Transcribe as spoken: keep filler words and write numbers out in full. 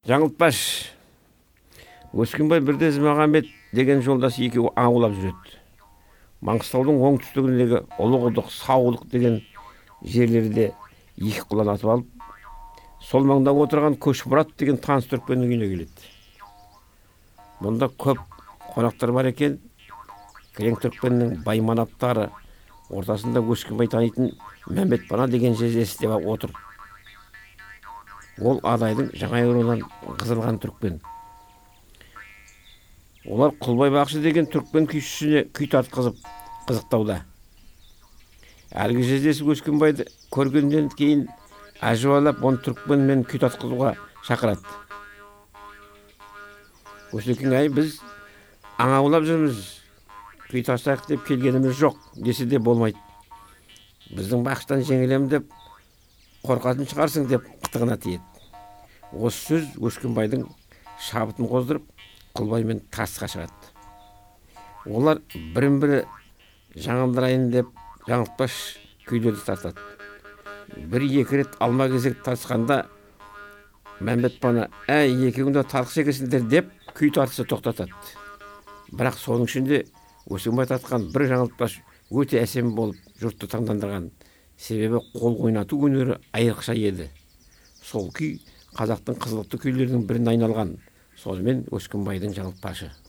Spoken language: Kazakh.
Жаңылтпаш. Өскенбай Бірдез Мағамбет деген жолдас екеуі аулап жүреді. Маңғыстаудың оңтүстігіндегі Ұлықұдық, Саулық деген жерлерде екі құлан атып алып, сол маңда отырған Көшмұрат деген таныс түрікпеннің үйіне келеді. Мұнда көп қонақтар бар екен. Кілең түрікпеннің байманаптары ортасында Өскенбай танитын Мәмбет Пана деген жездесі деп отыр. Ол адайдың жаңа руынан қызылған түрікпен. Олар Құлбай Бақшы деген түрікпен күйшісіне күй тартқызып қызықтауда. Әлгі жездесі Өскенбайды көргеннен кейін әжуалап оны түрікпенмен күй тартқызуға шақырады. Өсекең, ай, біз аң аулап жүрміз, күй тартсақ деп келгеніміз жоқ десе де болмайды. Біздің бақштан жеңілем деп қорқатын шығарсың деп қытығына тиеді. Осы сөз Өскенбайдың шабытын қоздырып, Құлбаймен тасқа шығады. Олар бірін-бірі жаңылдырайын деп жаңылтпаш күйлерді тартады. Бір-екі рет алма кезек тартысқанда Мәмбет Пана, әй, екеуіңді талқы шекесіңдер деп күй тартысы тоқтатады. Бірақ соның ішінде Өскенбай тартқан бір жаңылтпаш өте әсем болып жұртты таңдандырған. Себебі қол ойнату өнері айрықша еді. Сол күй қазақтың қызылықты күйлерінің біріне айналған. Сонымен Өскенбайдың жаңылтпашы.